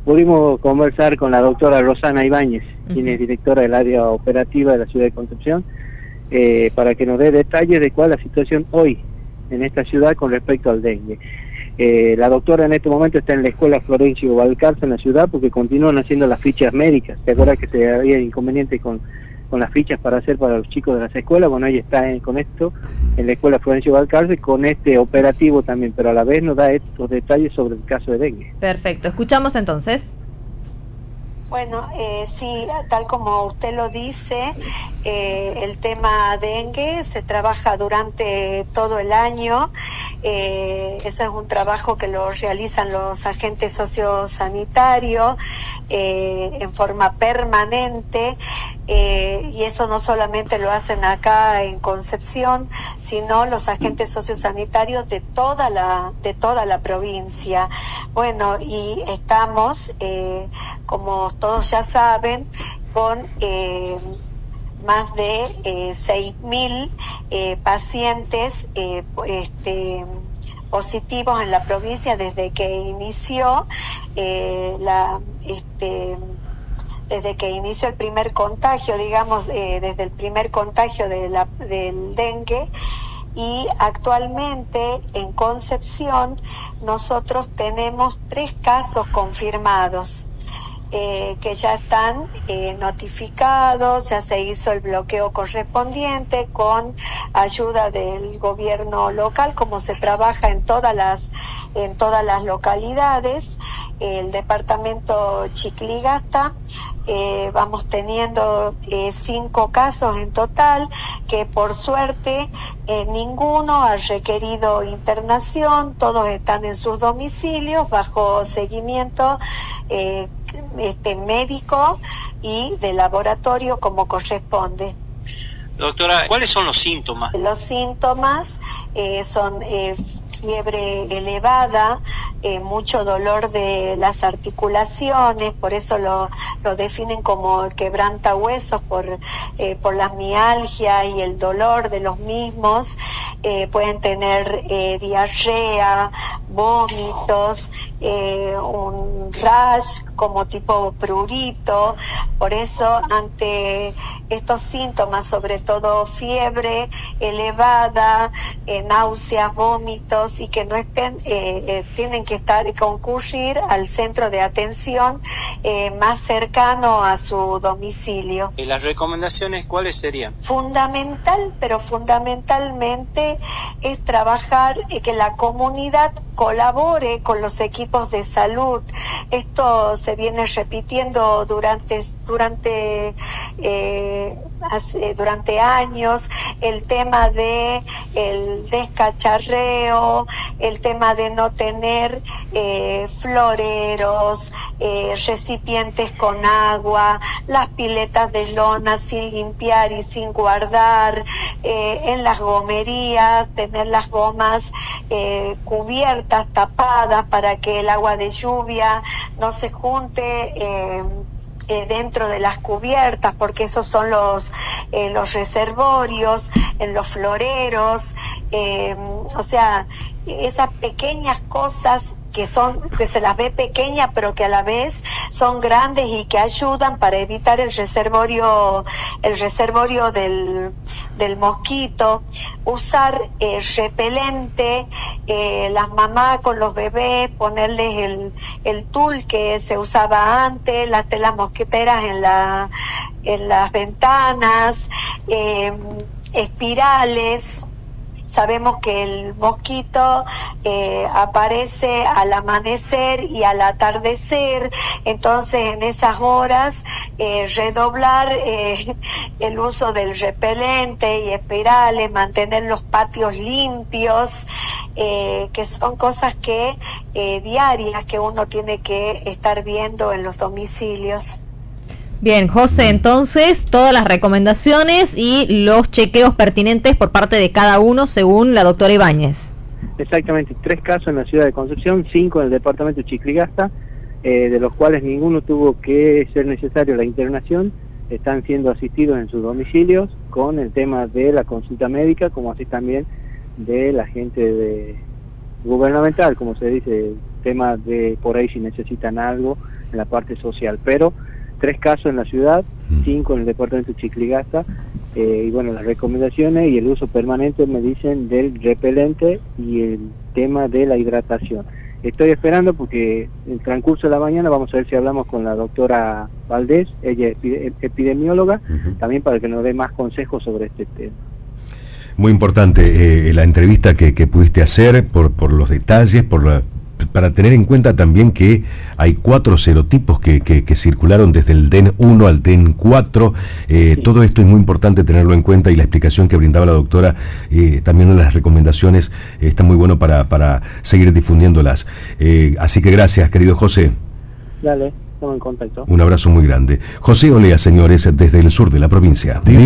pudimos conversar con la doctora Rosana Ibáñez, quien es directora del área operativa de la ciudad de Concepción, para que nos dé detalles de cuál es la situación hoy en esta ciudad con respecto al dengue. La doctora en este momento está en la escuela Florencio Valcarce en la ciudad porque continúan haciendo las fichas médicas. ¿Te acuerdas que se había inconveniente con las fichas para hacer para los chicos de las escuelas? Bueno, ella está con esto en la escuela Florencio Valcarce con este operativo también, pero a la vez nos da estos detalles sobre el caso de dengue. Perfecto, escuchamos entonces. Bueno, sí, tal como usted lo dice, el tema dengue se trabaja durante todo el año. Eso es un trabajo que lo realizan los agentes sociosanitarios en forma permanente. Y eso no solamente lo hacen acá en Concepción, sino los agentes sociosanitarios de toda la provincia. Bueno, y estamos, como todos ya saben, con más de 6.000 pacientes positivos en la provincia desde que inició desde que inició el primer contagio, digamos, desde el primer contagio del dengue. Y actualmente en Concepción nosotros tenemos 3 casos confirmados que ya están notificados, ya se hizo el bloqueo correspondiente con ayuda del gobierno local, como se trabaja en todas las localidades. El departamento Chicligasta, vamos teniendo 5 casos en total, que por suerte ninguno ha requerido internación, todos están en sus domicilios bajo seguimiento médico y de laboratorio como corresponde. Doctora, ¿cuáles son los síntomas? Los síntomas son fiebre elevada, mucho dolor de las articulaciones, por eso lo definen como quebrantahuesos por la mialgia y el dolor de los mismos. Pueden tener diarrea, vómitos, un rash como tipo prurito. Por eso, ante estos síntomas, sobre todo fiebre elevada, náuseas, vómitos, y que no estén, tienen que concurrir al centro de atención más cercano a su domicilio. ¿Y las recomendaciones cuáles serían? Fundamentalmente es trabajar que la comunidad colabore con los equipos de salud. Esto se viene repitiendo durante años, el tema de el descacharreo, el tema de no tener floreros, recipientes con agua, las piletas de lona sin limpiar y sin guardar, en las gomerías tener las gomas cubiertas, tapadas, para que el agua de lluvia no se junte dentro de las cubiertas, porque esos son los reservorios, en los floreros, o sea, esas pequeñas cosas que se las ve pequeñas pero que a la vez son grandes y que ayudan para evitar el reservorio del mosquito. Usar repelente, las mamás con los bebés, ponerles el tul que se usaba antes, las telas mosquiteras en las ventanas, espirales. Sabemos que el mosquito aparece al amanecer y al atardecer, entonces en esas horas redoblar el uso del repelente y espirales, mantener los patios limpios, que son cosas que diarias que uno tiene que estar viendo en los domicilios. Bien, José, entonces todas las recomendaciones y los chequeos pertinentes por parte de cada uno según la doctora Ibáñez. Exactamente, 3 casos en la ciudad de Concepción, 5 en el departamento Chicligasta, de los cuales ninguno tuvo que ser necesario la internación. Están siendo asistidos en sus domicilios con el tema de la consulta médica, como así también de la gente gubernamental, como se dice, tema de por ahí si necesitan algo en la parte social, pero 3 casos en la ciudad, 5 en el departamento de Chicligasta, y bueno, las recomendaciones y el uso permanente me dicen del repelente y el tema de la hidratación. Estoy esperando porque en el transcurso de la mañana vamos a ver si hablamos con la doctora Valdés, ella es epidemióloga, también para que nos dé más consejos sobre este tema. Muy importante la entrevista que pudiste hacer por los detalles, para tener en cuenta también que hay 4 serotipos que circularon desde el DEN 1 al DEN 4. Sí. Todo esto es muy importante tenerlo en cuenta, y la explicación que brindaba la doctora, también en las recomendaciones, está muy bueno para seguir difundiéndolas. Así que gracias, querido José. Dale, estamos en contacto. Un abrazo muy grande. José Olea, señores, desde el sur de la provincia.